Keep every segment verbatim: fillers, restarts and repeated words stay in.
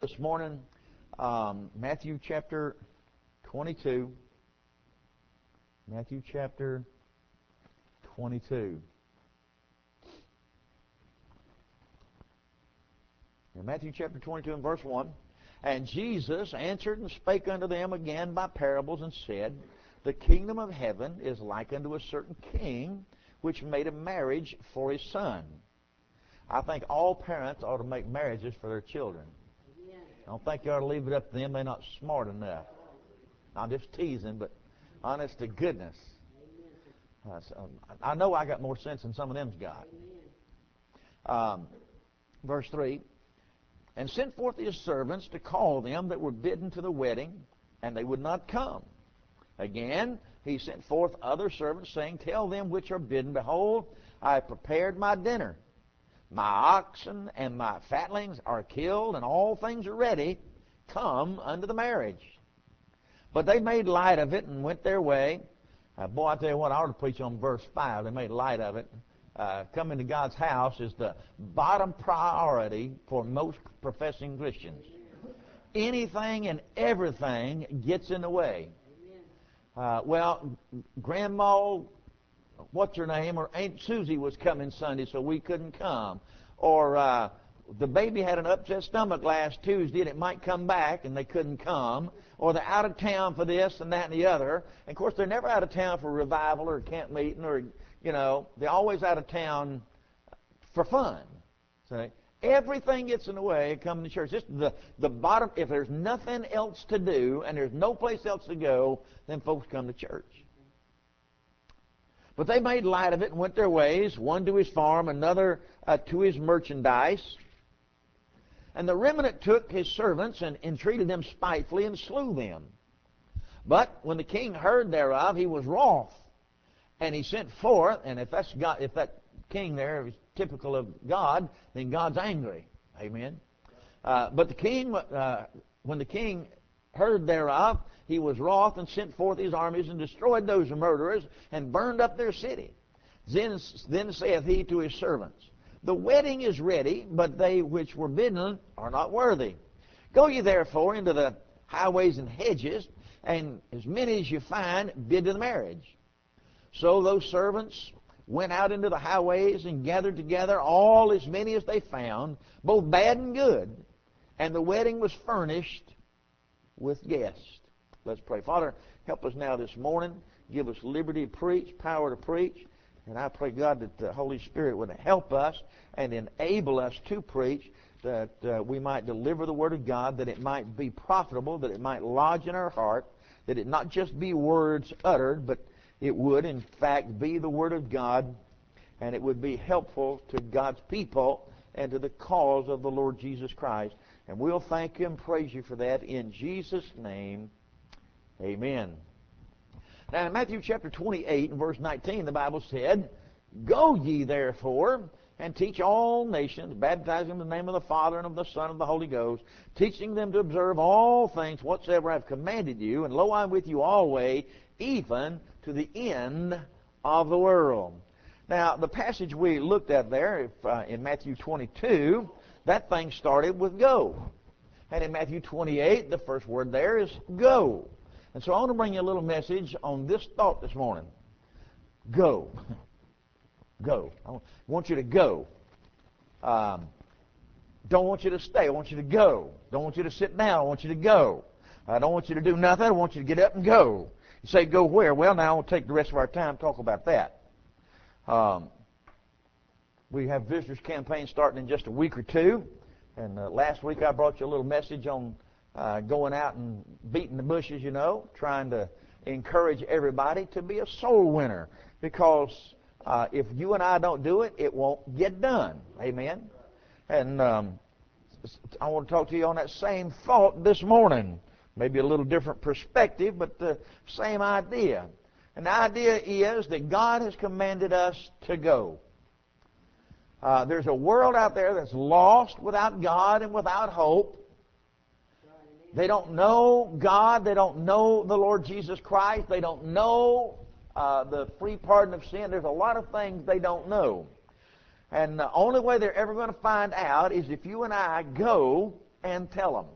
This morning, um, Matthew chapter twenty-two. Matthew chapter twenty-two. In Matthew chapter twenty-two and verse one, and Jesus answered and spake unto them again by parables, and said, The kingdom of heaven is like unto a certain king, which made a marriage for his son. I think all parents ought to make marriages for their children. I don't think you ought to leave it up to them. They're not smart enough. I'm just teasing, but honest to goodness. Uh, so I know I got more sense than some of them's got. Um, verse three, and sent forth his servants to call them that were bidden to the wedding, and they would not come. Again, he sent forth other servants, saying, Tell them which are bidden, Behold, I have prepared my dinner. My oxen and my fatlings are killed, and all things are ready. Come unto the marriage. But they made light of it and went their way. Uh, boy, I tell you what, I ought to preach on verse five. They made light of it. Uh, coming to God's house is the bottom priority for most professing Christians. Anything and everything gets in the way. Uh, well, Grandma, what's her name, or Aunt Susie was coming Sunday, so we couldn't come. Or uh, the baby had an upset stomach last Tuesday, and it might come back, and they couldn't come. Or they're out of town for this and that and the other. And of course, they're never out of town for revival or camp meeting, or, you know, they're always out of town for fun. See? Everything gets in the way of coming to church. Just the, the bottom, if there's nothing else to do and there's no place else to go, then folks come to church. But they made light of it and went their ways, one to his farm, another uh, to his merchandise. And the remnant took his servants and entreated them spitefully and slew them. But when the king heard thereof, he was wroth, and he sent forth. And if that's God, if that king there is typical of God, then God's angry. Amen. Uh, but the king, uh, when the king heard thereof, he was wroth and sent forth his armies and destroyed those murderers and burned up their city. Then, then saith he to his servants, The wedding is ready, but they which were bidden are not worthy. Go ye therefore into the highways and hedges, and as many as you find, bid to the marriage. So those servants went out into the highways and gathered together all as many as they found, both bad and good, and the wedding was furnished with guests. Let's pray. Father, help us now this morning. Give us liberty to preach, power to preach. And I pray, God, that the Holy Spirit would help us and enable us to preach, that uh, we might deliver the Word of God, that it might be profitable, that it might lodge in our heart, that it not just be words uttered, but it would, in fact, be the Word of God, and it would be helpful to God's people and to the cause of the Lord Jesus Christ. And we'll thank you and praise you for that in Jesus' name. Amen. Now in Matthew chapter twenty-eight and verse nineteen, the Bible said, Go ye therefore and teach all nations, baptizing them in the name of the Father and of the Son and of the Holy Ghost, teaching them to observe all things whatsoever I have commanded you, and lo, I am with you always, even to the end of the world. Now the passage we looked at there if, uh, in Matthew twenty-two, that thing started with go. And in Matthew twenty-eight, the first word there is go. And so I want to bring you a little message on this thought this morning. Go. Go. I want you to go. Um, don't want you to stay. I want you to go. Don't want you to sit down. I want you to go. I don't want you to do nothing. I want you to get up and go. You say, go where? Well, now I'll take the rest of our time to talk about that. Um, we have visitors campaign starting in just a week or two. And uh, last week I brought you a little message on Uh, going out and beating the bushes, you know, trying to encourage everybody to be a soul winner. Because uh, if you and I don't do it, it won't get done. Amen? And um, I want to talk to you on that same thought this morning. Maybe a little different perspective, but the same idea. And the idea is that God has commanded us to go. Uh, there's a world out there that's lost without God and without hope. They don't know God. They don't know the Lord Jesus Christ. They don't know uh, the free pardon of sin. There's a lot of things they don't know. And the only way they're ever going to find out is if you and I go and tell them.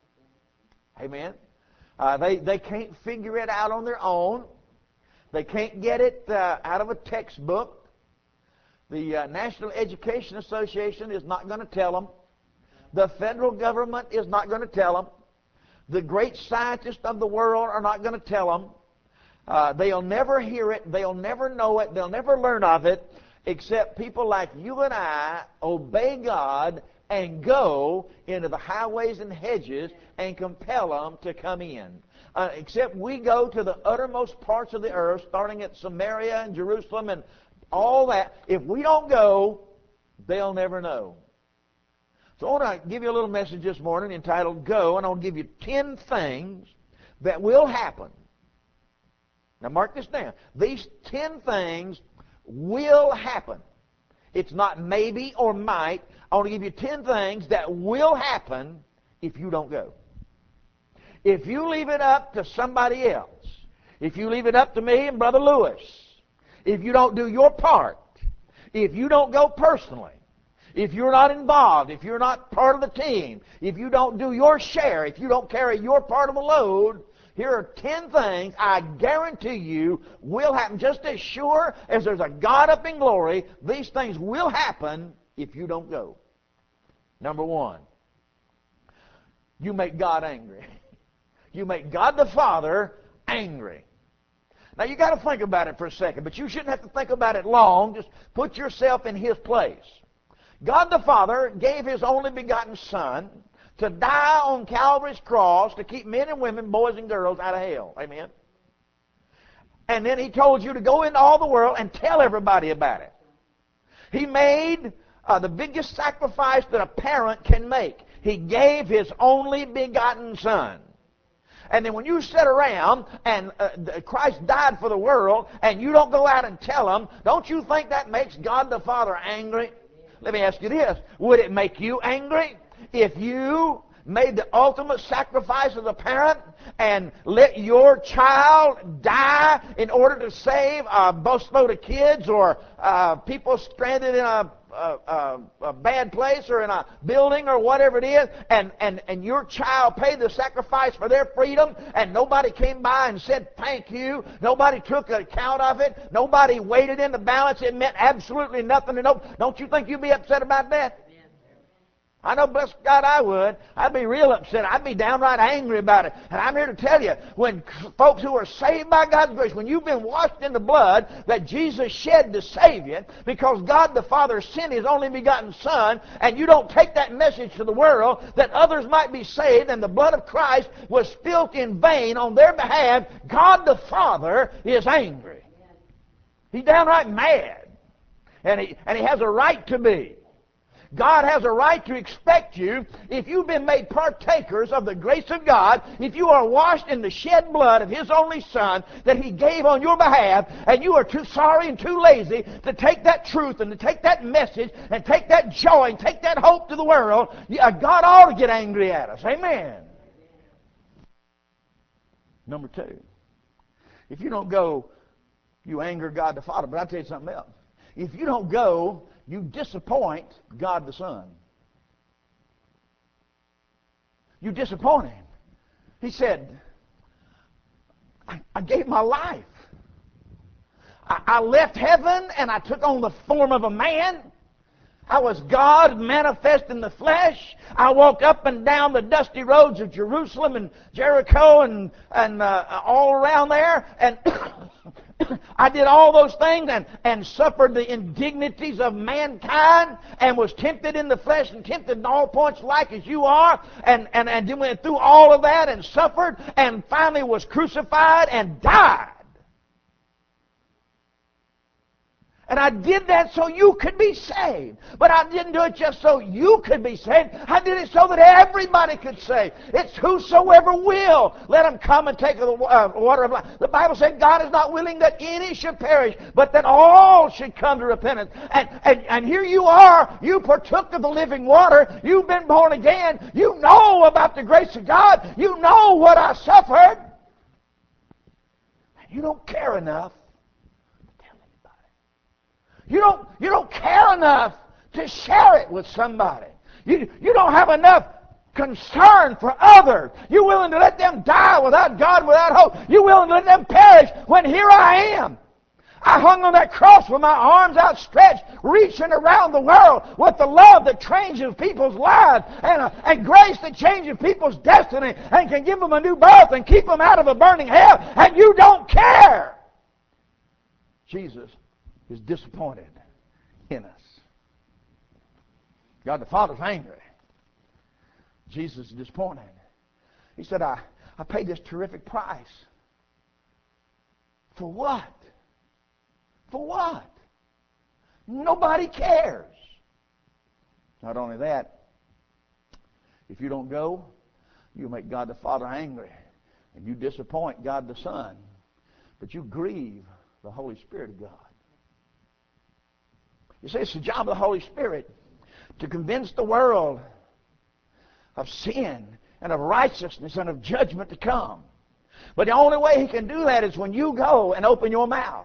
Amen? Uh, they, they can't figure it out on their own. They can't get it uh, out of a textbook. The uh, National Education Association is not going to tell them. The federal government is not going to tell them. The great scientists of the world are not going to tell them. Uh, they'll never hear it. They'll never know it. They'll never learn of it, except people like you and I obey God and go into the highways and hedges and compel them to come in. Uh, except we go to the uttermost parts of the earth, starting at Samaria and Jerusalem and all that. If we don't go, they'll never know. So I want to give you a little message this morning entitled Go, and I want to give you ten things that will happen. Now mark this down. These ten things will happen. It's not maybe or might. I want to give you ten things that will happen if you don't go. If you leave it up to somebody else, if you leave it up to me and Brother Lewis, if you don't do your part, if you don't go personally, if you're not involved, if you're not part of the team, if you don't do your share, if you don't carry your part of the load, here are ten things I guarantee you will happen. Just as sure as there's a God up in glory, these things will happen if you don't go. Number one, you make God angry. You make God the Father angry. Now you got to think about it for a second, but you shouldn't have to think about it long. Just put yourself in His place. God the Father gave His only begotten Son to die on Calvary's cross to keep men and women, boys and girls out of hell. Amen? And then He told you to go into all the world and tell everybody about it. He made uh, the biggest sacrifice that a parent can make. He gave His only begotten Son. And then when you sit around and uh, Christ died for the world and you don't go out and tell them, don't you think that makes God the Father angry? Let me ask you this. Would it make you angry if you made the ultimate sacrifice as a parent and let your child die in order to save a busload of kids or uh, people stranded in a A, a, a bad place or in a building or whatever it is, and, and, and your child paid the sacrifice for their freedom, and nobody came by and said thank you, nobody took account of it, nobody weighed it in the balance, it meant absolutely nothing to no. Don't you think you'd be upset about that? I know, bless God, I would. I'd be real upset. I'd be downright angry about it. And I'm here to tell you, when folks who are saved by God's grace, when you've been washed in the blood that Jesus shed to save you, because God the Father sent His only begotten Son, and you don't take that message to the world that others might be saved and the blood of Christ was spilt in vain on their behalf, God the Father is angry. He's downright mad. And he, and he has a right to be. God has a right to expect you, if you've been made partakers of the grace of God, if you are washed in the shed blood of His only Son that He gave on your behalf, and you are too sorry and too lazy to take that truth and to take that message and take that joy and take that hope to the world, God ought to get angry at us. Amen. Number two, if you don't go, you anger God the Father. But I'll tell you something else. If you don't go, you disappoint God the Son. You disappoint Him. He said, I, I gave my life. I, I left heaven and I took on the form of a man. I was God manifest in the flesh. I walked up and down the dusty roads of Jerusalem and Jericho and, and uh, all around there. And I did all those things and, and suffered the indignities of mankind and was tempted in the flesh and tempted in all points like as you are. And, and, and then went through all of that and suffered and finally was crucified and died. And I did that so you could be saved. But I didn't do it just so you could be saved. I did it so that everybody could save. It's whosoever will, let him come and take the uh, water of life. The Bible said God is not willing that any should perish, but that all should come to repentance. And, and, and here you are. You partook of the living water. You've been born again. You know about the grace of God. You know what I suffered. And you don't care enough. You don't, you don't care enough to share it with somebody. You, you don't have enough concern for others. You're willing to let them die without God, without hope. You're willing to let them perish when here I am. I hung on that cross with my arms outstretched, reaching around the world with the love that changes people's lives and, a, and grace that changes people's destiny and can give them a new birth and keep them out of a burning hell, and you don't care. Jesus is disappointed in us. God the Father's angry. Jesus is disappointed. He said, I, I paid this terrific price. For what? For what? Nobody cares. Not only that, if you don't go, you make God the Father angry. And you disappoint God the Son. But you grieve the Holy Spirit of God. You see, it's the job of the Holy Spirit to convince the world of sin and of righteousness and of judgment to come. But the only way He can do that is when you go and open your mouth.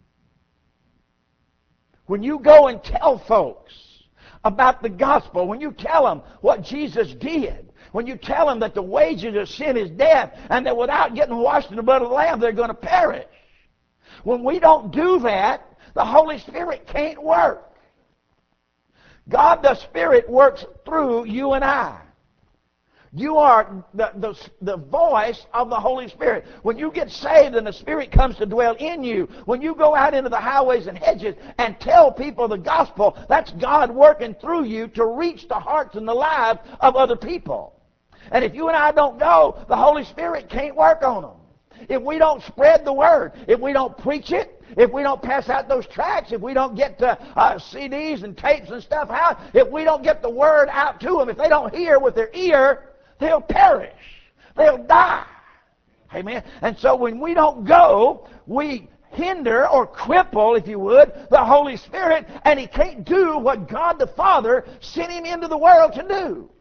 When you go and tell folks about the gospel, when you tell them what Jesus did, when you tell them that the wages of sin is death and that without getting washed in the blood of the Lamb they're going to perish. When we don't do that, the Holy Spirit can't work. God the Spirit works through you and I. You are the, the, the voice of the Holy Spirit. When you get saved and the Spirit comes to dwell in you, when you go out into the highways and hedges and tell people the gospel, that's God working through you to reach the hearts and the lives of other people. And if you and I don't go, the Holy Spirit can't work on them. If we don't spread the word, if we don't preach it, if we don't pass out those tracts, if we don't get uh, uh, C Ds and tapes and stuff out, if we don't get the word out to them, if they don't hear with their ear, they'll perish. They'll die. Amen. And so when we don't go, we hinder or cripple, if you would, the Holy Spirit, and He can't do what God the Father sent Him into the world to do.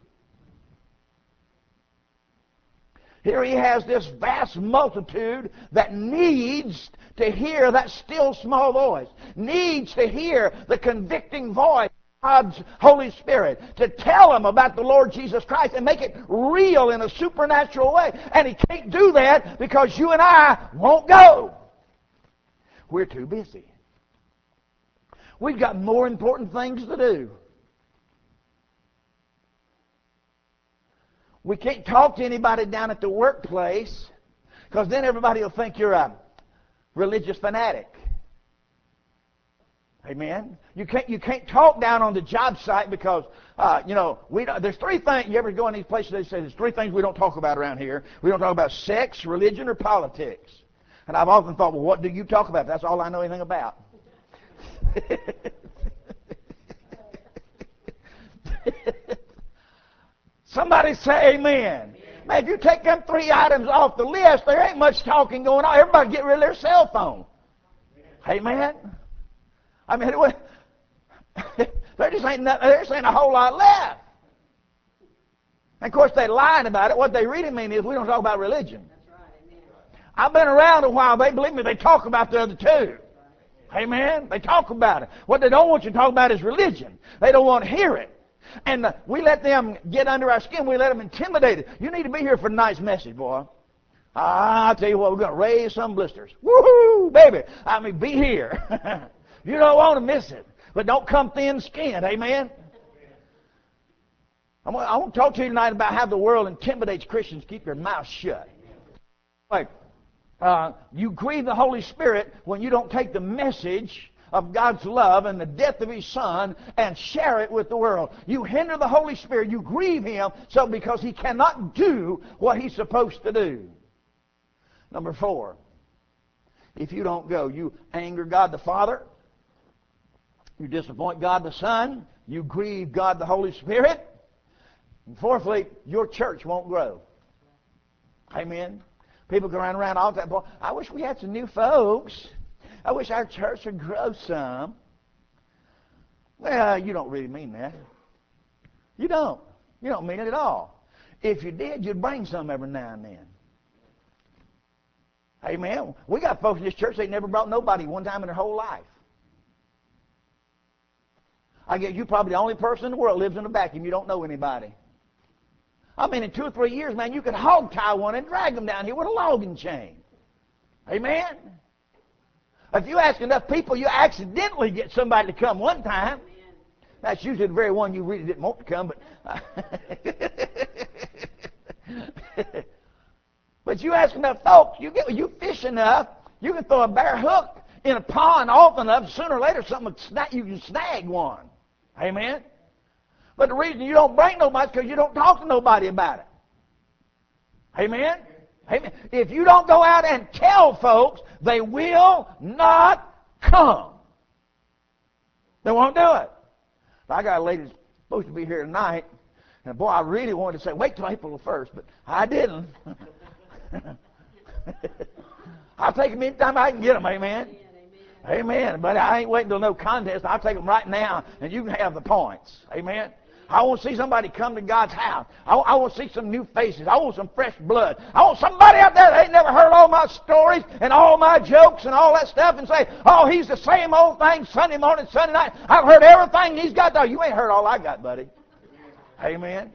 Here He has this vast multitude that needs to hear that still small voice, needs to hear the convicting voice of God's Holy Spirit, to tell them about the Lord Jesus Christ and make it real in a supernatural way. And He can't do that because you and I won't go. We're too busy. We've got more important things to do. We can't talk to anybody down at the workplace because then everybody will think you're a religious fanatic. Amen. You can't you can't talk down on the job site because uh, you know we don't, there's three things. You ever go in these places? They say there's three things we don't talk about around here. We don't talk about sex, religion, or politics. And I've often thought, well, what do you talk about? That's all I know anything about. Somebody say amen. Man, if you take them three items off the list, there ain't much talking going on. Everybody get rid of their cell phone. Amen. I mean, there just ain't nothing, there just ain't a whole lot left. And of course, they lying about it. What they really mean is we don't talk about religion. That's right. Amen. I've been around a while. They believe me. They talk about the other two. Amen. They talk about it. What they don't want you to talk about is religion. They don't want to hear it. And uh, we let them get under our skin. We let them intimidate us. You need to be here for tonight's message, boy. I'll tell you what, we're going to raise some blisters. Woohoo, baby. I mean, be here. You don't want to miss it. But don't come thin-skinned. Amen? I want, I want to talk to you tonight about how the world intimidates Christians. Keep your mouth shut. Like, uh, you grieve the Holy Spirit when you don't take the message of God's love and the death of His Son and share it with the world. You hinder the Holy Spirit. You grieve Him so because He cannot do what He's supposed to do. Number four, if you don't go, you anger God the Father. You disappoint God the Son. You grieve God the Holy Spirit. And fourthly, your church won't grow. Amen. People go around around all the time. Boy, I wish we had some new folks. I wish our church would grow some. Well, you don't really mean that. You don't. You don't mean it at all. If you did, you'd bring some every now and then. Amen. We got folks in this church, they never brought nobody one time in their whole life. I guess you're probably the only person in the world lives in a vacuum. You don't know anybody. I mean, in two or three years, man, you could hog tie one and drag them down here with a logging chain. Amen? If you ask enough people, you accidentally get somebody to come one time. That's usually the very one you really didn't want to come, but but you ask enough folks, you get you fish enough, you can throw a bare hook in a pond often enough, sooner or later something snag, you can snag one. Amen? But the reason you don't bring nobody is because you don't talk to nobody about it. Amen? Amen. If you don't go out and tell folks, they will not come. They won't do it. I got a lady that's supposed to be here tonight, and boy, I really wanted to say, wait till April the first, but I didn't. I'll take them anytime I can get them, amen? Amen. Amen. But I ain't waiting till no contest. I'll take them right now, and you can have the points. Amen. I want to see somebody come to God's house. I, I want to see some new faces. I want some fresh blood. I want somebody out there that ain't never heard all my stories and all my jokes and all that stuff and say, oh, he's the same old thing Sunday morning, Sunday night. I've heard everything he's got. No, you ain't heard all I got, buddy. Amen.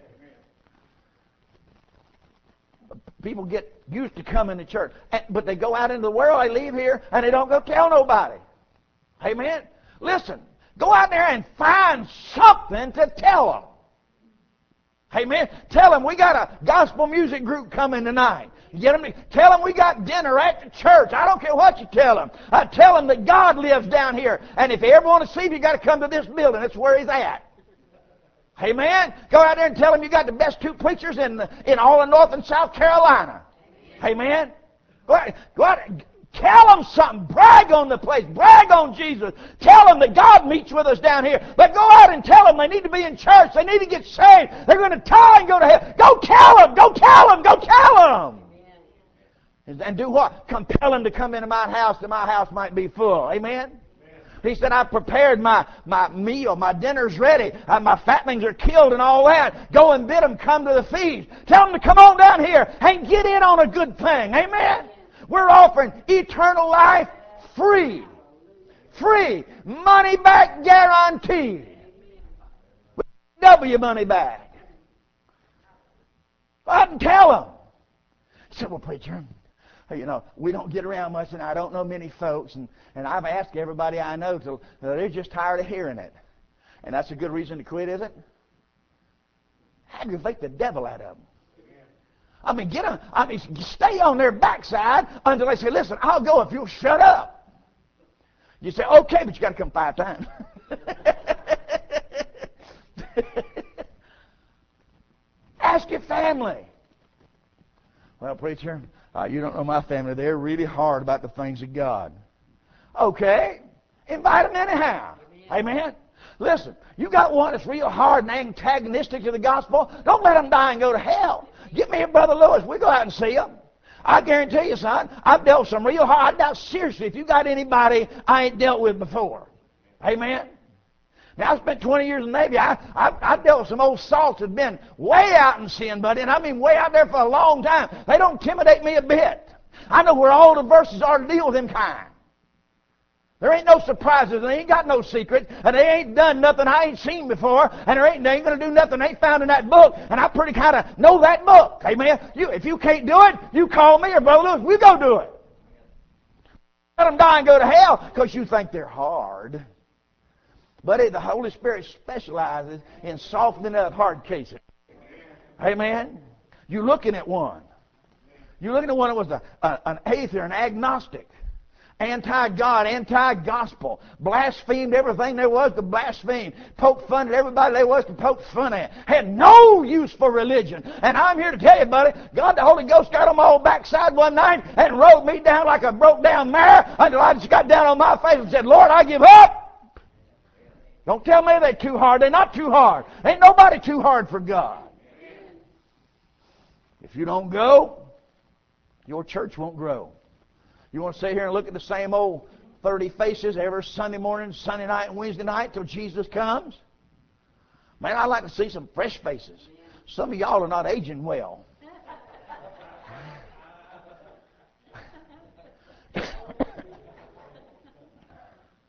People get used to coming to church, but they go out into the world, they leave here, and they don't go tell nobody. Amen. Listen. Go out there and find something to tell them. Amen. Tell them we got a gospel music group coming tonight. You get them to, tell them we got dinner at the church. I don't care what you tell them. I tell them that God lives down here. And if you ever want to see him, you got to come to this building. That's where he's at. Amen. Go out there and tell them you got the best two preachers in, the, in all of North and South Carolina. Amen. Go out, go out tell them something. Brag on the place. Brag on Jesus. Tell them that God meets with us down here. But go out and tell them they need to be in church. They need to get saved. They're going to die and go to hell. Go tell them. Go tell them. Go tell them. Amen. And do what? Compel them to come into my house that my house might be full. Amen? Amen. He said, I've prepared my, my meal. My dinner's ready. Uh, my fatlings are killed and all that. Go and bid them come to the feast. Tell them to come on down here and get in on a good thing. Amen? We're offering eternal life free. Free. Money back guaranteed. Double your money back. Go out and tell them. He said, well, preacher, you know, we don't get around much, and I don't know many folks, and, and I've asked everybody I know till they're just tired of hearing it. And that's a good reason to quit, is it? How do you think the devil out of them? I mean, get them. I mean, stay on their backside until they say, listen, I'll go if you'll shut up. You say, okay, but you got to come five times. Ask your family. Well, preacher, uh, you don't know my family. They're really hard about the things of God. Okay. Invite them anyhow. Amen. Amen. Listen, you got one that's real hard and antagonistic to the gospel. Don't let them die and go to hell. Get me and Brother Lewis. We go out and see him. I guarantee you, son, I've dealt some real hard. I doubt seriously if you got anybody I ain't dealt with before. Amen. Now, I spent twenty years in the Navy. I, I, I dealt with some old salts that have been way out in sin, buddy, and I mean way out there for a long time. They don't intimidate me a bit. I know where all the verses are to deal with them kind. There ain't no surprises, and they ain't got no secrets, and they ain't done nothing I ain't seen before, and there ain't, they ain't going to do nothing they ain't found in that book, and I pretty kind of know that book. Amen? You, if you can't do it, you call me or Brother Lewis. We go do it. Let them die and go to hell because you think they're hard. Buddy, the Holy Spirit specializes in softening up hard cases. Amen? You're looking at one. You're looking at one that was a, a, an atheist, an agnostic. Anti-God, anti-gospel, blasphemed everything there was to blaspheme, poked fun at everybody there was to poke fun at, had no use for religion. And I'm here to tell you, buddy, God the Holy Ghost got them all backside one night and rode me down like a broke-down mare until I just got down on my face and said, Lord, I give up. Don't tell me they're too hard. They're not too hard. Ain't nobody too hard for God. If you don't go, your church won't grow. You want to sit here and look at the same old thirty faces every Sunday morning, Sunday night, and Wednesday night till Jesus comes? Man, I'd like to see some fresh faces. Some of y'all are not aging well.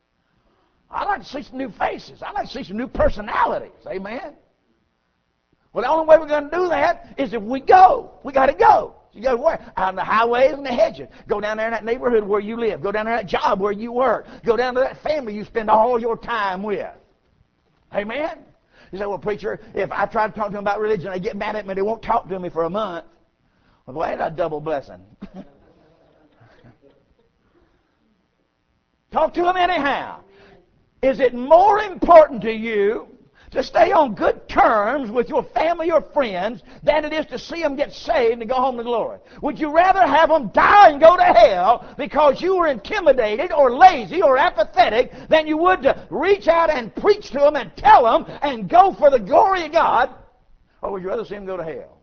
I'd like to see some new faces. I'd like to see some new personalities. Amen? Well, the only way we're going to do that is if we go. We got to go. You go where? Out on the highways and the hedges. Go down there in that neighborhood where you live. Go down there in that job where you work. Go down to that family you spend all your time with. Amen? You say, well, preacher, if I try to talk to them about religion, they get mad at me, they won't talk to me for a month. Well, ain't that a double blessing? Talk to them anyhow. Is it more important to you to stay on good terms with your family or friends than it is to see them get saved and go home to glory? Would you rather have them die and go to hell because you were intimidated or lazy or apathetic than you would to reach out and preach to them and tell them and go for the glory of God? Or would you rather see them go to hell?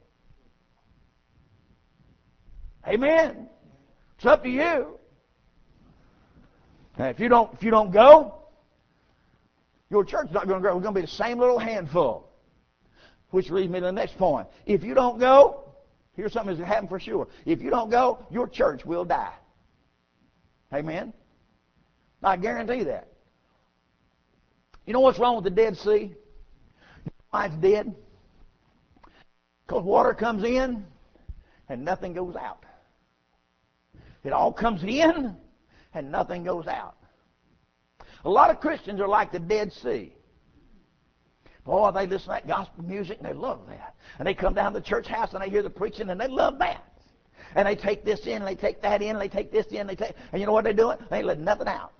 Amen. It's up to you. Now, if you don't, if you don't go, your church is not going to grow. We're going to be the same little handful. Which leads me to the next point. If you don't go, here's something that's going to happen for sure. If you don't go, your church will die. Amen? I guarantee that. You know what's wrong with the Dead Sea? You know why it's dead? Because water comes in and nothing goes out. It all comes in and nothing goes out. A lot of Christians are like the Dead Sea. Boy, they listen to that gospel music and they love that. And they come down to the church house and they hear the preaching and they love that. And they take this in and they take that in and they take this in and they take... And you know what they're doing? They ain't letting nothing out.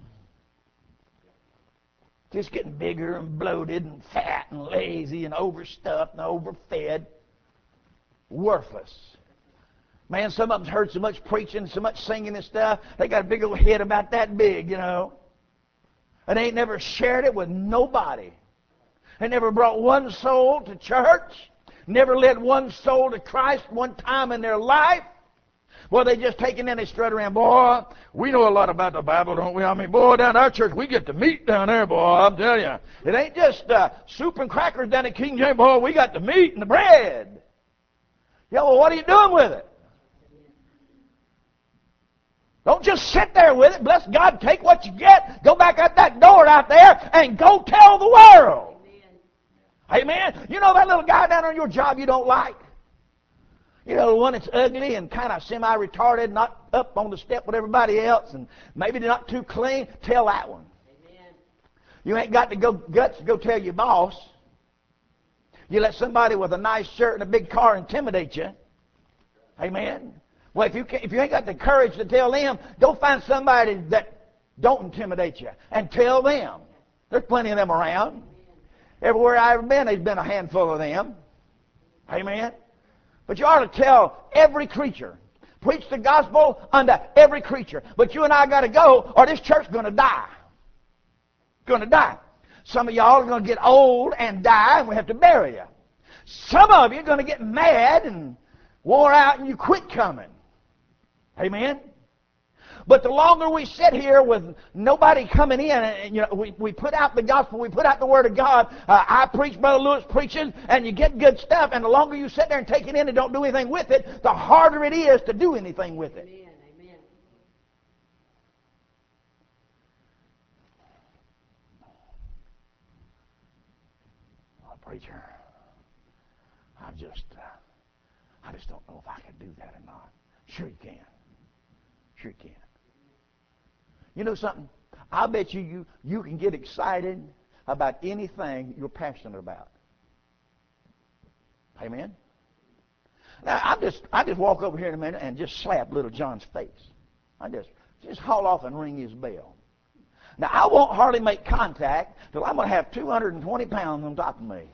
Just getting bigger and bloated and fat and lazy and overstuffed and overfed. Worthless. Man, some of them's heard so much preaching, so much singing and stuff, they got a big old head about that big, you know. And they ain't never shared it with nobody. They never brought one soul to church. Never led one soul to Christ one time in their life. Well, they just taking in, they strut around. Boy, we know a lot about the Bible, don't we? I mean, boy, down our church, we get the meat down there, boy, I'm telling you. It ain't just uh, soup and crackers down at King James. Boy, we got the meat and the bread. Yeah, well, what are you doing with it? Don't just sit there with it. Bless God, take what you get, go back out that door out there, and go tell the world. Amen. Amen. You know that little guy down on your job you don't like? You know, the one that's ugly and kind of semi-retarded, not up on the step with everybody else, and maybe they're not too clean? Tell that one. Amen. You ain't got to go guts to go tell your boss. You let somebody with a nice shirt and a big car intimidate you. Amen. Well, if you can't, if you ain't got the courage to tell them, go find somebody that don't intimidate you and tell them. There's plenty of them around. Everywhere I've ever been, there's been a handful of them. Amen. But you ought to tell every creature. Preach the gospel unto every creature. But you and I got to go, or this church's going to die. Going to die. Some of y'all are going to get old and die, and we have to bury you. Some of you are going to get mad and wore out, and you quit coming. Amen? But the longer we sit here with nobody coming in, and you know, we, we put out the gospel, we put out the Word of God, uh, I preach, Brother Lewis preaching, and you get good stuff, and the longer you sit there and take it in and don't do anything with it, the harder it is to do anything with it. Amen. Amen. Oh, preacher, I just, uh, I just don't know if I can do that or not. Sure you can. Sure you can. You know something? I bet you, you you can get excited about anything you're passionate about. Amen? Now, I just I just walk over here in a minute and just slap little John's face. I just, just haul off and ring his bell. Now, I won't hardly make contact till I'm going to have two hundred twenty pounds on top of me.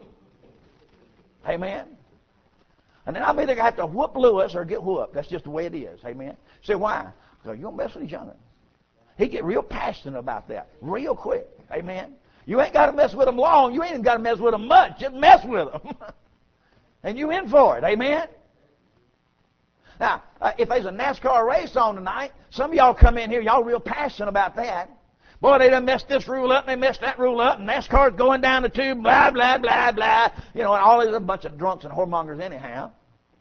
Amen? And then I'm either going to have to whoop Lewis or get whooped. That's just the way it is. Amen? Say, why? Because you don't mess with each other. He get real passionate about that real quick. Amen? You ain't got to mess with him long. You ain't even got to mess with him much. Just mess with him. And you in for it. Amen? Now, uh, if there's a NASCAR race on tonight, some of y'all come in here, y'all real passionate about that. Boy, they done messed this rule up, and they messed that rule up, and NASCAR's going down the tube, blah, blah, blah, blah. You know, and all these are a bunch of drunks and whoremongers anyhow.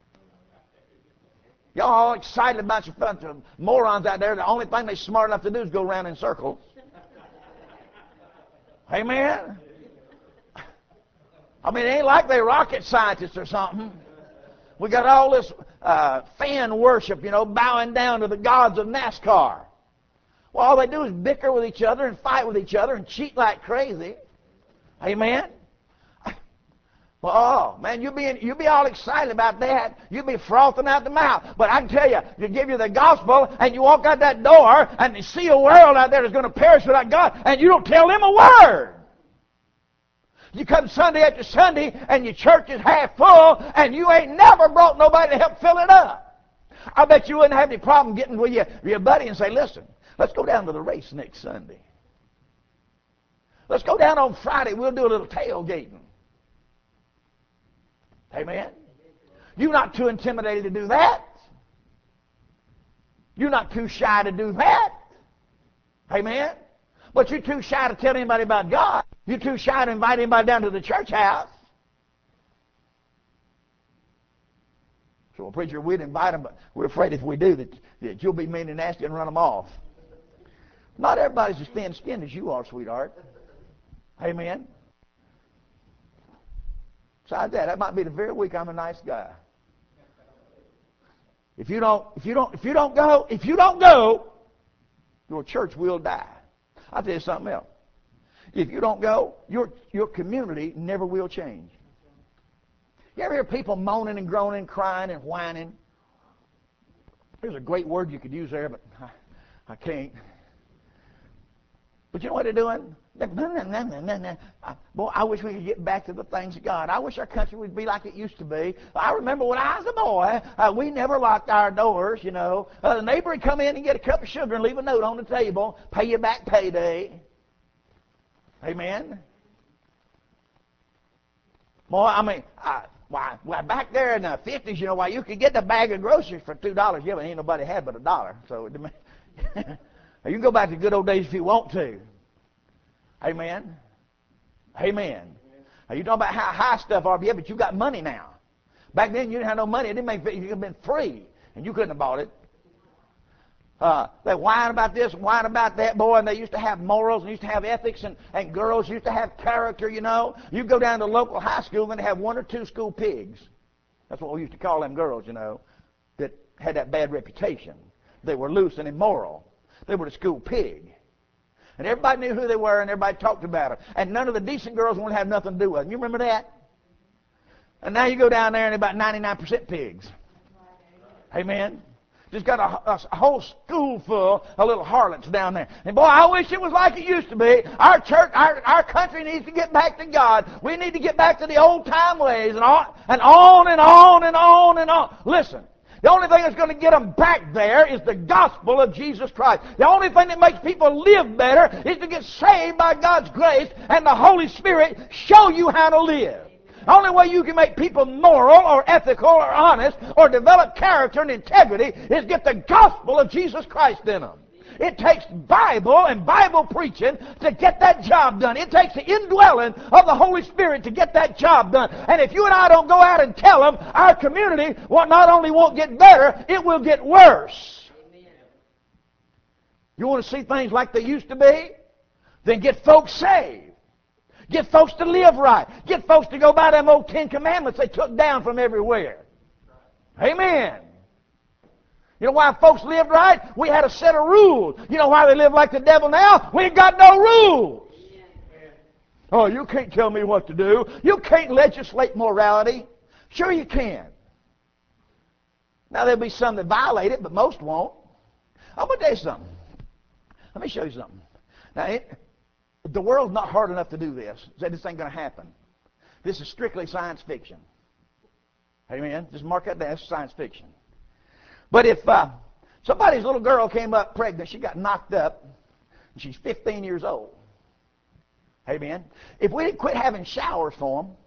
Y'all all excited about your bunch of morons out there. The only thing they're smart enough to do is go around in circles. Amen? I mean, it ain't like they're rocket scientists or something. We got all this uh, fan worship, you know, bowing down to the gods of NASCAR. Well, all they do is bicker with each other and fight with each other and cheat like crazy. Amen? Well, oh, man, you be, you be all excited about that. You be frothing out the mouth. But I can tell you, you give you the gospel and you walk out that door and you see a world out there that's going to perish without God, and you don't tell them a word. You come Sunday after Sunday and your church is half full and you ain't never brought nobody to help fill it up. I bet you wouldn't have any problem getting with your, your buddy and say, listen, let's go down to the race next Sunday. Let's go down on Friday. We'll do a little tailgating. Amen? You're not too intimidated to do that. You're not too shy to do that. Amen? But you're too shy to tell anybody about God. You're too shy to invite anybody down to the church house. So, well, preacher, we'd invite them, but we're afraid if we do that, that you'll be mean and nasty and run them off. Not everybody's as thin-skinned as you are, sweetheart. Amen? Besides that, that might be the very week I'm a nice guy. If you don't, if you don't, if you don't go, if you don't go, your church will die. I'll tell you something else. If you don't go, your your community never will change. You ever hear people moaning and groaning, crying and whining? There's a great word you could use there, but I, I can't. But you know what they're doing? Boy, I wish we could get back to the things of God. I wish our country would be like it used to be. I remember when I was a boy, uh, we never locked our doors, you know. Uh, the neighbor would come in and get a cup of sugar and leave a note on the table, pay you back payday. Amen? Boy, I mean, I, why, why, back there in the fifties, you know, why you could get a bag of groceries for two dollars. Yeah, but ain't nobody had but a dollar. So it, you can go back to the good old days if you want to. Amen? Amen. Now, you talk about how high stuff are, yeah, but you got money now. Back then, you didn't have no money. It didn't make you could have been free, and you couldn't have bought it. Uh, they whine about this, whine about that, boy, and they used to have morals, and used to have ethics, and, and girls used to have character, you know. You go down to the local high school, and they have one or two school pigs. That's what we used to call them girls, you know, that had that bad reputation. They were loose and immoral. They were the school pig. And everybody knew who they were, and everybody talked about them. And none of the decent girls wanted to have nothing to do with them. You remember that? And now you go down there, and about ninety-nine percent pigs. Amen? Just got a, a, a whole school full of little harlots down there. And boy, I wish it was like it used to be. Our church, our, our country needs to get back to God. We need to get back to the old-time ways, and on, and on and on and on and on. Listen. The only thing that's going to get them back there is the gospel of Jesus Christ. The only thing that makes people live better is to get saved by God's grace and the Holy Spirit show you how to live. The only way you can make people moral or ethical or honest or develop character and integrity is get the gospel of Jesus Christ in them. It takes Bible and Bible preaching to get that job done. It takes the indwelling of the Holy Spirit to get that job done. And if you and I don't go out and tell them, our community will not only won't get better, it will get worse. Amen. You want to see things like they used to be? Then get folks saved. Get folks to live right. Get folks to go by them old Ten Commandments they took down from everywhere. Amen. You know why folks lived right? We had a set of rules. You know why they live like the devil now? We ain't got no rules. Oh, you can't tell me what to do. You can't legislate morality. Sure you can. Now, there'll be some that violate it, but most won't. I'm going to tell you something. Let me show you something. Now, it, the world's not hard enough to do this. That this ain't going to happen. This is strictly science fiction. Amen? Just mark that down. It's science fiction. But if uh, somebody's little girl came up pregnant, she got knocked up, and she's fifteen years old. Amen? If we didn't quit having showers for them,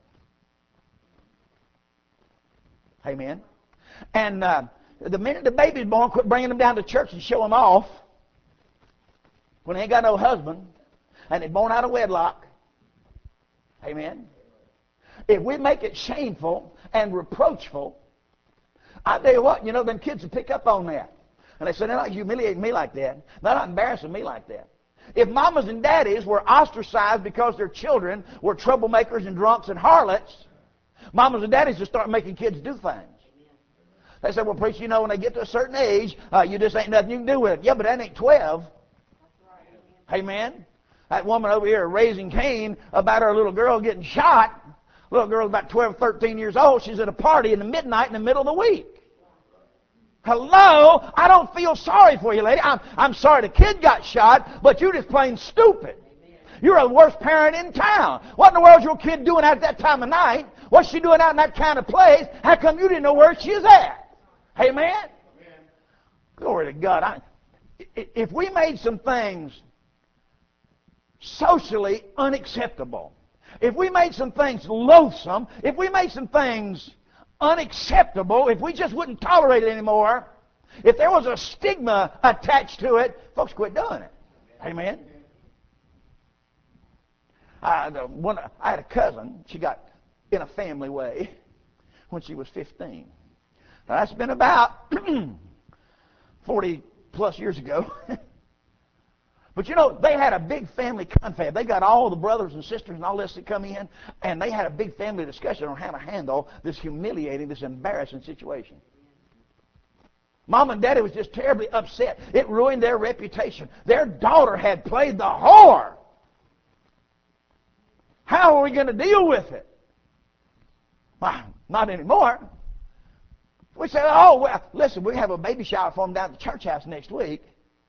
amen? And uh, the minute the baby's born, quit bringing them down to church and show them off when they ain't got no husband, and they're born out of wedlock. Amen? If we make it shameful and reproachful, I tell you what, you know, them kids will pick up on that. And they say, they're not humiliating me like that. They're not embarrassing me like that. If mamas and daddies were ostracized because their children were troublemakers and drunks and harlots, mamas and daddies would start making kids do things. They say, well, preacher, you know, when they get to a certain age, uh, you just ain't nothing you can do with it. Yeah, but that ain't twelve. Amen. That woman over here raising Cain about her little girl getting shot. Little girl's about twelve, thirteen years old. She's at a party in the midnight in the middle of the week. Hello? I don't feel sorry for you, lady. I'm, I'm sorry the kid got shot, but you're just plain stupid. You're the worst parent in town. What in the world's your kid doing out at that time of night? What's she doing out in that kind of place? How come you didn't know where she was at? Amen? Amen. Glory to God. I, if we made some things socially unacceptable, if we made some things loathsome, if we made some things unacceptable, if we just wouldn't tolerate it anymore, if there was a stigma attached to it, folks quit doing it. Amen? I, the one, I had a cousin. She got in a family way when she was fifteen. Now, that's been about forty plus years ago. But you know, they had a big family confab. They got all the brothers and sisters and all this that come in, and they had a big family discussion on how to handle this humiliating, this embarrassing situation. Mom and Daddy was just terribly upset. It ruined their reputation. Their daughter had played the whore. How are we going to deal with it? Well, not anymore. We said, oh, well, listen, we have a baby shower for them down at the church house next week.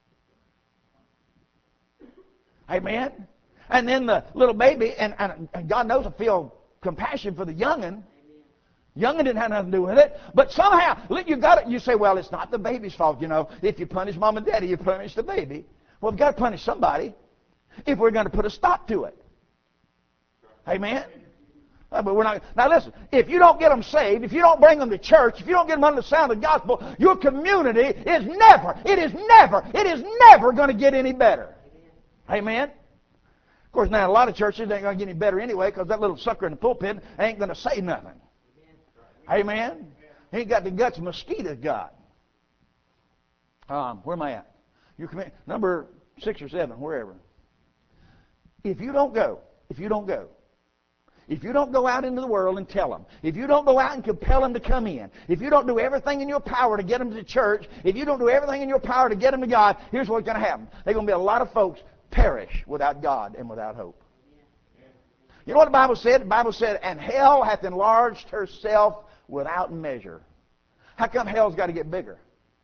Amen? And then the little baby, and, and, and God knows I feel compassion for the young'un. Young'un didn't have nothing to do with it. But somehow, you got it. You say, well, it's not the baby's fault. You know, if you punish mom and daddy, you punish the baby. Well, we've got to punish somebody if we're going to put a stop to it. Amen? Uh, But we're not. Now listen, if you don't get them saved, if you don't bring them to church, if you don't get them under the sound of the gospel, your community is never, it is never, it is never going to get any better. Amen? Of course, now a lot of churches ain't going to get any better anyway because that little sucker in the pulpit ain't going to say nothing. Amen? He ain't got the guts mosquitoes got. Um, where am I at? You commit number six or seven, wherever. If you don't go, if you don't go, if you don't go out into the world and tell them, if you don't go out and compel them to come in, if you don't do everything in your power to get them to the church, if you don't do everything in your power to get them to God, here's what's going to happen. There's going to be a lot of folks perish without God and without hope. You know what the Bible said? The Bible said, and hell hath enlarged herself without measure. How come hell's got to get bigger?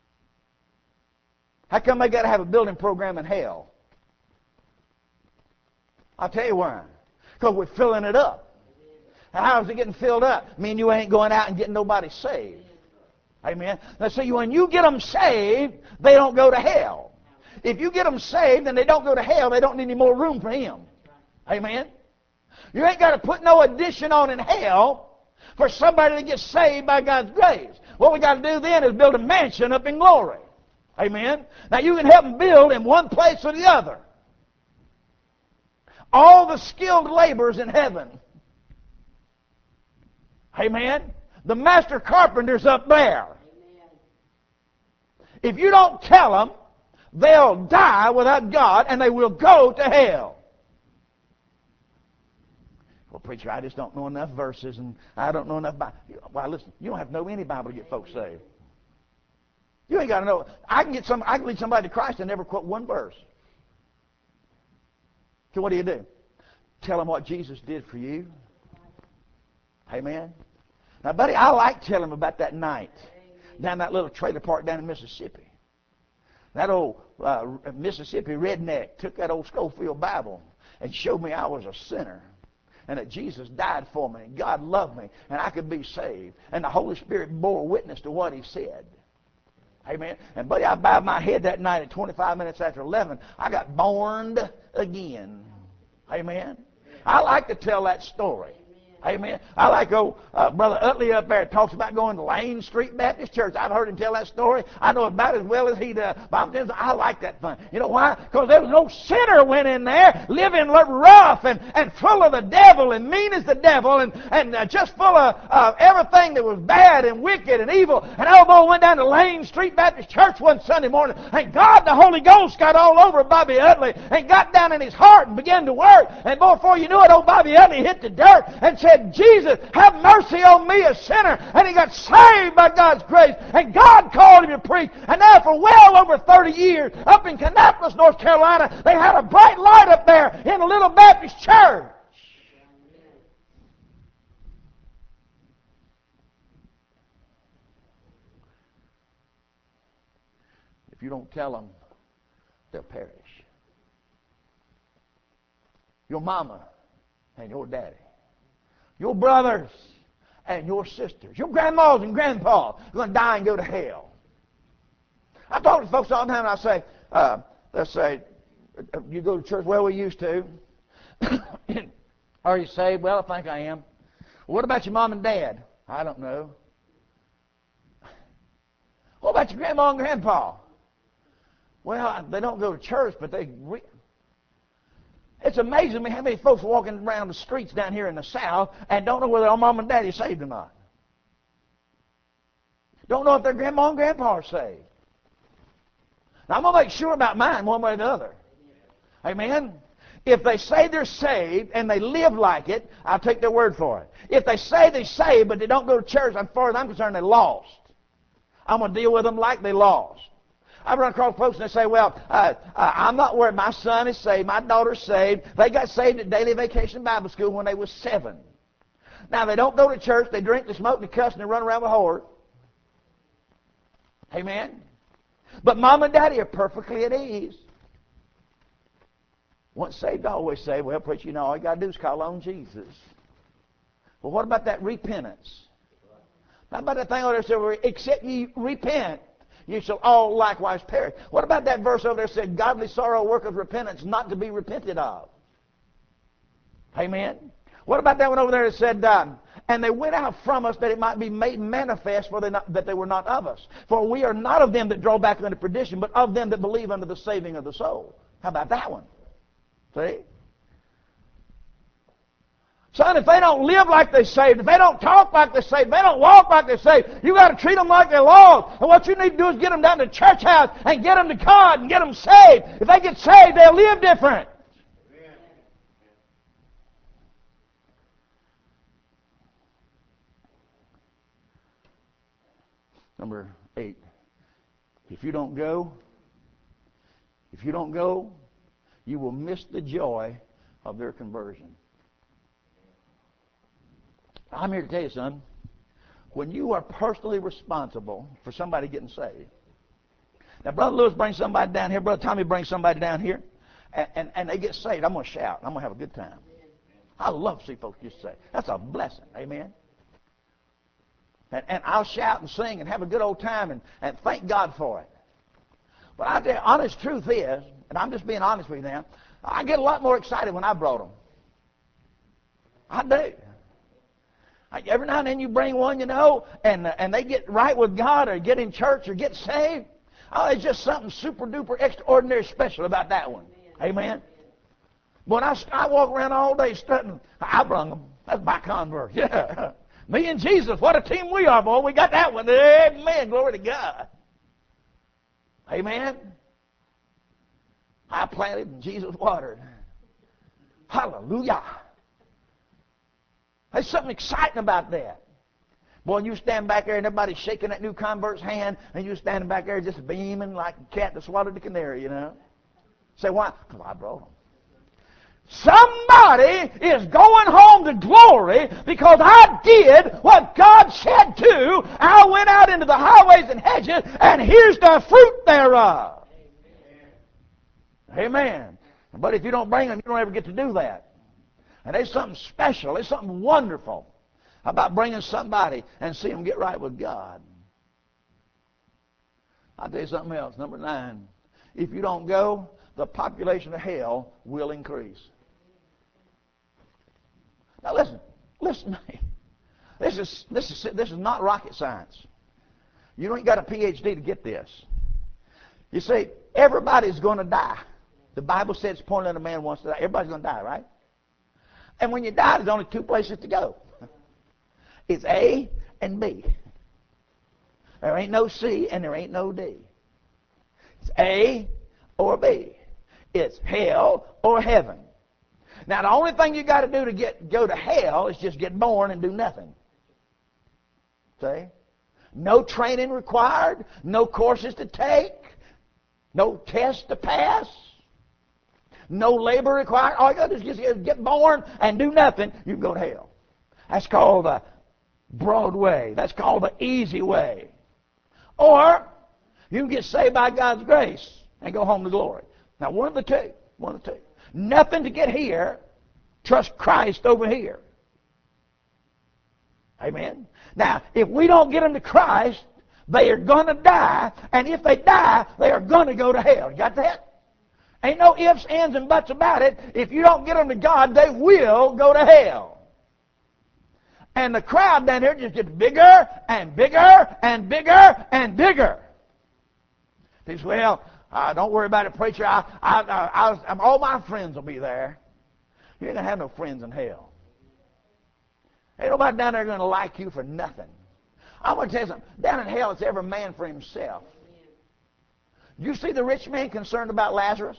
How come they got to have a building program in hell? I'll tell you why. Because we're filling it up. And how is it getting filled up? I mean, you ain't going out and getting nobody saved. Amen. Now, see, when you get them saved, they don't go to hell. If you get them saved and they don't go to hell, they don't need any more room for him. Amen. You ain't got to put no addition on in hell for somebody to get saved by God's grace. What we got to do then is build a mansion up in glory. Amen. Now, you can help them build in one place or the other. All the skilled laborers in heaven. Amen. The master carpenter's up there. If you don't tell them, they'll die without God and they will go to hell. Well, preacher, I just don't know enough verses and I don't know enough Bible. Well, listen, you don't have to know any Bible to get folks saved. You ain't got to know. I can get some. I can lead somebody to Christ and never quote one verse. So what do you do? Tell them what Jesus did for you. Amen. Now, buddy, I like telling them about that night down that little trailer park down in Mississippi. That old uh, Mississippi redneck took that old Schofield Bible and showed me I was a sinner and that Jesus died for me and God loved me and I could be saved. And the Holy Spirit bore witness to what he said. Amen. And buddy, I bowed my head that night at twenty-five minutes after eleven. I got born again. Amen. I like to tell that story. Amen. I like old uh, Brother Utley up there talks about going to Lane Street Baptist Church. I've heard him tell that story. I know about as well as he does. But I'm just, I like that fun. You know why? Because there was no sinner went in there living rough and, and full of the devil and mean as the devil and, and uh, just full of uh, everything that was bad and wicked and evil. And old boy went down to Lane Street Baptist Church one Sunday morning, and God, the Holy Ghost, got all over Bobby Utley and got down in his heart and began to work. And boy, before you knew it, old Bobby Utley hit the dirt and said, Jesus, have mercy on me, a sinner. And he got saved by God's grace. And God called him to preach. And now for well over thirty years, up in Kannapolis, North Carolina, they had a bright light up there in a little Baptist church. If you don't tell them, they'll perish. Your mama and your daddy, your brothers and your sisters, your grandmas and grandpas are going to die and go to hell. I talk to folks all the time, and I say, uh, let's say, you go to church? Well, we used to. Are you saved? Well, I think I am. Well, what about your mom and dad? I don't know. What about your grandma and grandpa? Well, they don't go to church, but they... Re- It's amazing me how many folks walking around the streets down here in the South and don't know whether their mom and daddy are saved or not. Don't know if their grandma and grandpa are saved. Now, I'm going to make sure about mine one way or the other. Amen? If they say they're saved and they live like it, I'll take their word for it. If they say they're saved but they don't go to church, as far as I'm concerned, they're lost. I'm going to deal with them like they lost. I run across folks and they say, well, uh, uh, I'm not worried. My son is saved. My daughter's saved. They got saved at Daily Vacation Bible School when they was seven. Now, they don't go to church. They drink, they smoke, they cuss, and they run around with whores. Amen? But mom and daddy are perfectly at ease. Once saved, always saved. Well, preacher, you know, all you got to do is call on Jesus. But what about that repentance? How about that thing over there that says, except ye repent, you shall all likewise perish. What about that verse over there that said, godly sorrow worketh repentance, not to be repented of? Amen? What about that one over there that said, um, and they went out from us that it might be made manifest for they not, that they were not of us. For we are not of them that draw back unto perdition, but of them that believe unto the saving of the soul. How about that one? See? Son, if they don't live like they're saved, if they don't talk like they're saved, if they don't walk like they're saved, you got to treat them like they're lost. And what you need to do is get them down to the church house and get them to God and get them saved. If they get saved, they'll live different. Amen. Number eight. If you don't go, if you don't go, you will miss the joy of their conversion. I'm here to tell you, son, when you are personally responsible for somebody getting saved. Now, Brother Lewis brings somebody down here. Brother Tommy brings somebody down here. And, and, and they get saved. I'm going to shout. I'm going to have a good time. I love to see folks get saved. That's a blessing. Amen. And, and I'll shout and sing and have a good old time and, and thank God for it. But I tell you, honest truth is, and I'm just being honest with you now, I get a lot more excited when I brought them. I do. Every now and then you bring one, you know, and and they get right with God or get in church or get saved. Oh, there's just something super duper extraordinary special about that one. Amen. When I, I walk around all day strutting, I brung them. That's my convert. Yeah. Me and Jesus, what a team we are, boy. We got that one. Amen. Glory to God. Amen. I planted and Jesus watered. Hallelujah. There's something exciting about that. Boy, you stand back there and everybody's shaking that new convert's hand, and you standing back there just beaming like a cat that swallowed the canary, you know. Say, why? Because I brought them. Somebody is going home to glory because I did what God said to. I went out into the highways and hedges, and here's the fruit thereof. Amen. Amen. But if you don't bring them, you don't ever get to do that. And there's something special, there's something wonderful about bringing somebody and seeing them get right with God. I'll tell you something else. Number nine. If you don't go, the population of hell will increase. Now listen, Listen to me. This is, this is, this is not rocket science. You don't got a P H D to get this. You see, everybody's going to die. The Bible says it's appointed that a man wants to die. Everybody's going to die, right? And when you die, there's only two places to go. It's A and B. There ain't no C and there ain't no D. It's A or B. It's hell or heaven. Now, the only thing you got to do to get go to hell is just get born and do nothing. See? No training required, no courses to take, no tests to pass, no labor required. All you got to do is just get born and do nothing. You can go to hell. That's called the broad way. That's called the easy way. Or you can get saved by God's grace and go home to glory. Now, one of the two. One of the two. Nothing to get here. Trust Christ over here. Amen. Now, if we don't get them to Christ, they are going to die. And if they die, they are going to go to hell. You got that? Ain't no ifs, ands, and buts about it. If you don't get them to God, they will go to hell. And the crowd down here just gets bigger and bigger and bigger and bigger. He says, well, uh, don't worry about it, preacher. I, I, I, I, all my friends will be there. You ain't going to have no friends in hell. Ain't nobody down there going to like you for nothing. I'm going to tell you something. Down in hell, it's every man for himself. You see the rich man concerned about Lazarus?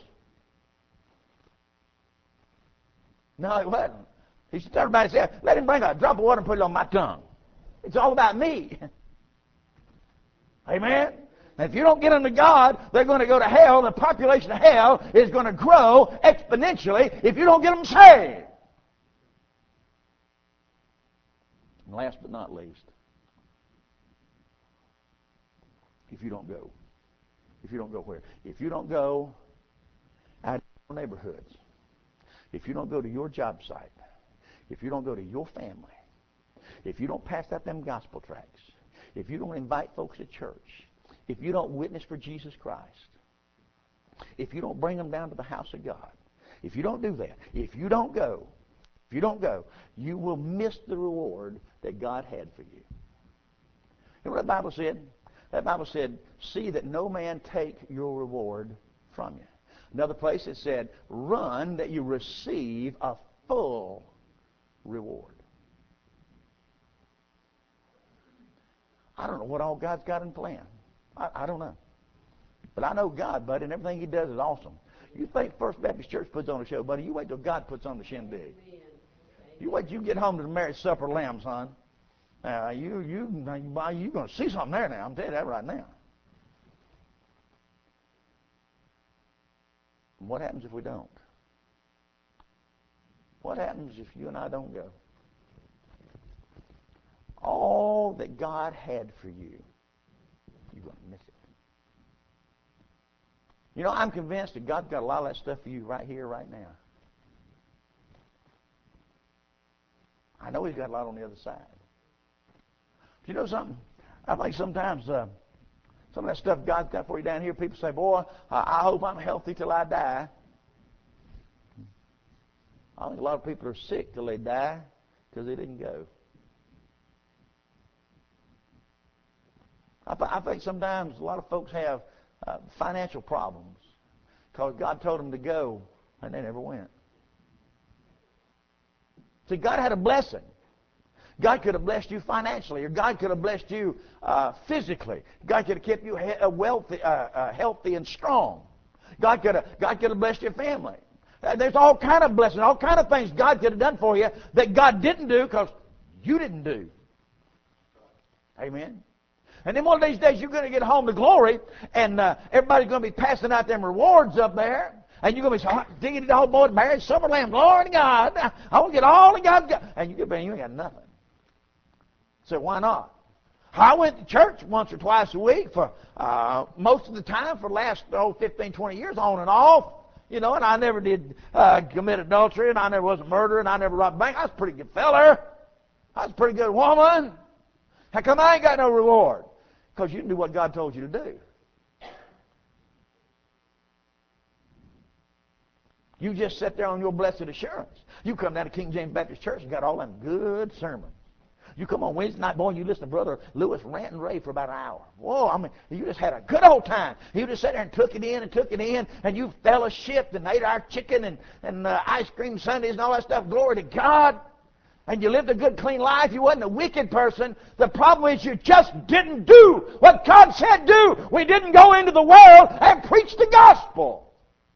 No, he wasn't. He said, everybody said, let him bring a drop of water and put it on my tongue. It's all about me. Amen? And if you don't get them to God, they're going to go to hell. The population of hell is going to grow exponentially if you don't get them saved. And last but not least, if you don't go. If you don't go where? If you don't go out in your neighborhoods, if you don't go to your job site, if you don't go to your family, if you don't pass out them gospel tracts, if you don't invite folks to church, if you don't witness for Jesus Christ, if you don't bring them down to the house of God, if you don't do that, if you don't go, if you don't go, you will miss the reward that God had for you. You know what the Bible said? That Bible said, see that no man take your reward from you. Another place it said, run that you receive a full reward. I don't know what all God's got in plan. I, I don't know. But I know God, buddy, and everything he does is awesome. You think First Baptist Church puts on a show, buddy, you wait till God puts on the shindig. You wait till you get home to the marriage supper of lamb, son. Uh, you, you, you're going to see something there now. I'm telling you that right now. What happens if we don't? What happens if you and I don't go? All that God had for you, you're going to miss it. You know, I'm convinced that God's got a lot of that stuff for you right here, right now. I know he's got a lot on the other side. But you know something? I think sometimes uh, some of that stuff God's got for you down here, people say, boy, I, I hope I'm healthy till I die. I think a lot of people are sick till they die because they didn't go. I, th- I think sometimes a lot of folks have uh, financial problems because God told them to go and they never went. See, God had a blessing. God could have blessed you financially, or God could have blessed you uh, physically. God could have kept you he- wealthy, uh, uh, healthy and strong. God could have, God could have blessed your family. Uh, there's all kind of blessings, all kind of things God could have done for you that God didn't do because you didn't do. Amen. And then one of these days you're going to get home to glory, and uh, everybody's going to be passing out them rewards up there. And you're going to be so digging the whole boy to marriage, supper lamb, glory to God. I want to get all that God's got. And you get back, you ain't got nothing. So why not? I went to church once or twice a week for uh, most of the time for the last oh, fifteen, twenty years, on and off. You know, and I never did uh, commit adultery, and I never was a murderer, and I never robbed a bank. I was a pretty good feller. I was a pretty good woman. How come I ain't got no reward? Because you didn't do what God told you to do. You just sit there on your blessed assurance. You come down to King James Baptist Church and got all them good sermons. You come on Wednesday night, boy, and you listen to Brother Lewis rant and rave for about an hour. Whoa, I mean, you just had a good old time. You just sat there and took it in and took it in, and you fellowshiped and ate our chicken and, and uh, ice cream sundaes and all that stuff. Glory to God. And you lived a good, clean life. You wasn't a wicked person. The problem is you just didn't do what God said do. We didn't go into the world and preach the gospel.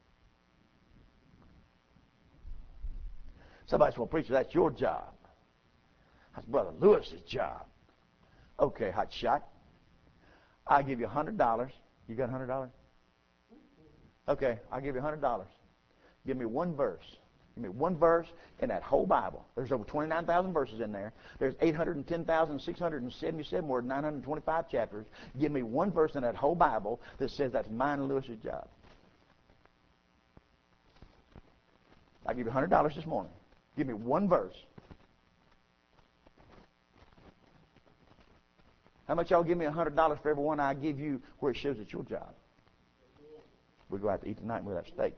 Somebody said, well, preacher, that's your job. That's Brother Lewis's job. Okay, hot shot. I'll give you one hundred dollars. You got one hundred dollars? Okay, I'll give you one hundred dollars. Give me one verse. Give me one verse in that whole Bible. There's over twenty-nine thousand verses in there. There's eight hundred ten thousand six hundred seventy-seven words, nine hundred twenty-five chapters. Give me one verse in that whole Bible that says that's mine and Lewis's job. I'll give you one hundred dollars this morning. Give me one verse. How much y'all give me one hundred dollars for every one I give you where it shows it's your job? We go out to eat tonight with that steak.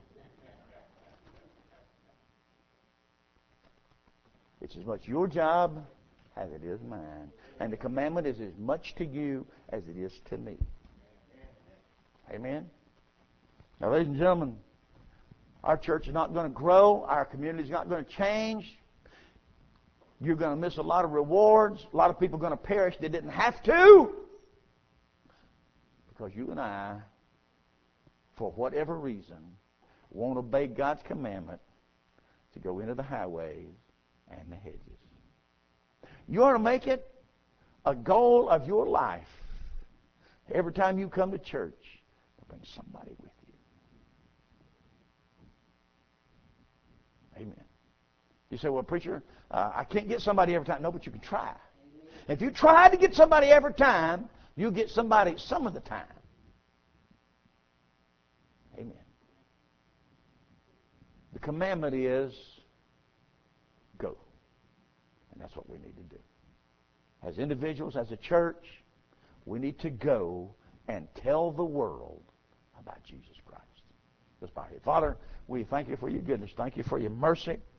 It's as much your job as it is mine. And the commandment is as much to you as it is to me. Amen? Now, ladies and gentlemen, our church is not going to grow. Our community is not going to change. You're going to miss a lot of rewards. A lot of people are going to perish that didn't have to. Because you and I, for whatever reason, won't obey God's commandment to go into the highways and the hedges. You ought to make it a goal of your life every time you come to church to bring somebody with you. Amen. You say, well, preacher, uh, I can't get somebody every time. No, but you can try. If you try to get somebody every time, you'll get somebody some of the time. Amen. The commandment is go. And that's what we need to do. As individuals, as a church, we need to go and tell the world about Jesus Christ. Let's bow here. Father, we thank you for your goodness. Thank you for your mercy.